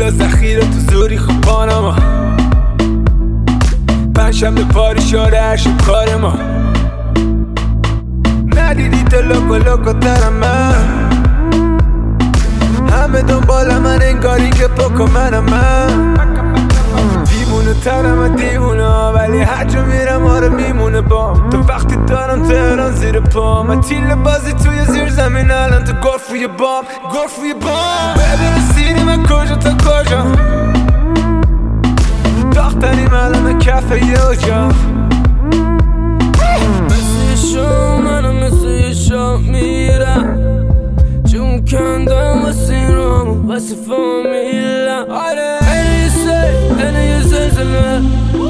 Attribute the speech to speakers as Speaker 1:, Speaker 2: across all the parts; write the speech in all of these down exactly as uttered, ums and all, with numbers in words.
Speaker 1: پولا ذخیره تو زوری خوب پانما پنجشنبه پاری شاره هر شب کار ما ندیدی تو لوکو لوکو ترم من همه دنبال من انگاری که پاکو منم من دیوونه ترم دیوونه ولی هر جا میرم آره میمونه بام تو وقتی دارم تهران زیر پام من تیل بازی توی زیر زمین الان تو گرف روی بام گرف روی بام ببین سیری من کجا تا کجا داختریم الان کفه یه جا
Speaker 2: مثل یه شام منم مثل یه شام میرم چون کندم واسه این رامو واسه فامیلم آره اینه یه سیل اینه یه زلزله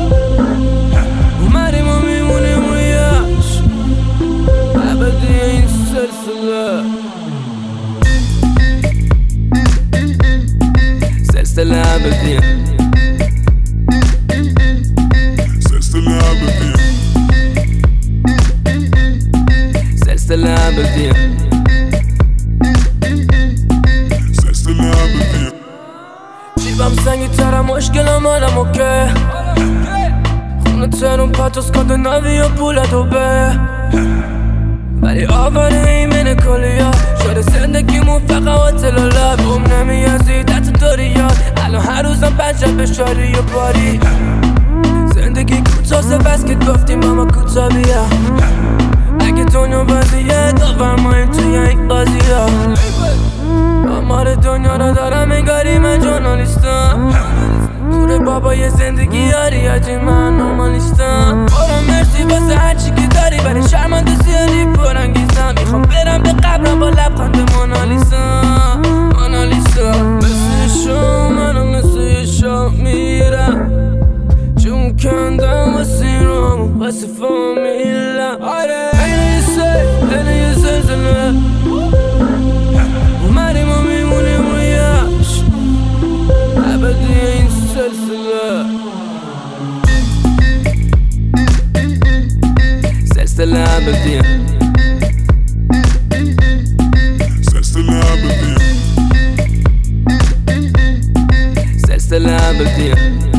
Speaker 2: اومدیم و میمونیم و یش ابدی این سلسله سلسله ابدیه
Speaker 3: سلسله ابدیه
Speaker 2: سلسله ابدیه
Speaker 3: سلسله ابدیه
Speaker 2: جیبم سنگی ترم مشکلم منم اوکی خونه ترون پاتوس کنده نوی و پول دوبه ولی آواره ایمن کلیا شده زندگیمون فقط هتل و لب بوم نمیازید حتی دوریان الان هر روزم پنجم به شاری و باری زندگی کوتاسه بس که گفتیم ماما کوتا بیا اگه دنیا بازیه داورماییم توی این بازی ها آمار دنیا رو دارم انگاری من جورنالیستم پور بابای زندگی یاری آجی من نورمالیستم برو مرسی واسه هرچی که داری ولی شرمنده زیادی پرانگیزم میخوام برم به قبرم با لبخند مونالیسا مونالیسا مثل شام منم مثل یه شام میرم چون کندم واسه این رامو واسه فامیلم آره اینه یه سیل اینه یه زلزله اومدیم و میمونیم و یش ابدی این سلسله سلسله ابدیه
Speaker 3: سلسله ابدیه
Speaker 2: سلسله ابدیه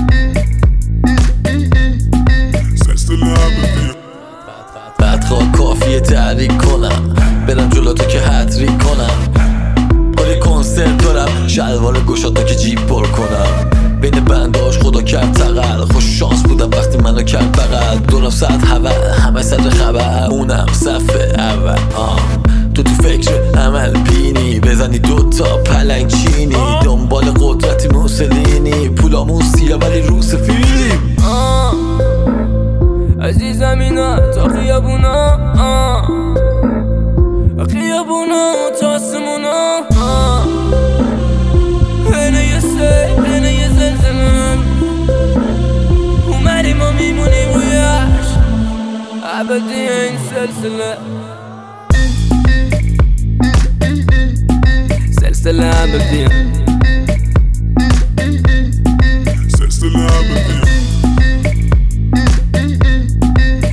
Speaker 3: سلسله ابدیه
Speaker 4: بدخواه کافیه تحریک کنم برم جلوتو که هتریک کنم پاری کنسرت دارم شلوار گشادا که جیب پر کنم بین بنداش خدا کرد تقل خوش شانس بودم وقتی منو کرد بغل دونم صد حول همه صدر خبر اونم صفحه اول آه. تو تو فکر عمل بینی بزنی دوتا پلنگ چینی دنبال قدرتی موسلینی پولامون سیه ولی رو سفیدیم
Speaker 2: آه. از این زمینا تا خیابونا آه. خیابونا تا آسمونا اینه یه سیل اینه یه زلزله اومدیم و میمونیم و یش ابدی این سلسله سلسله ابدیه
Speaker 3: سلسله ابدیه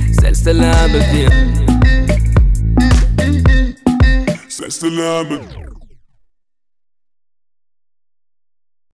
Speaker 2: سلسله ابدیه
Speaker 3: سلسله ابدیه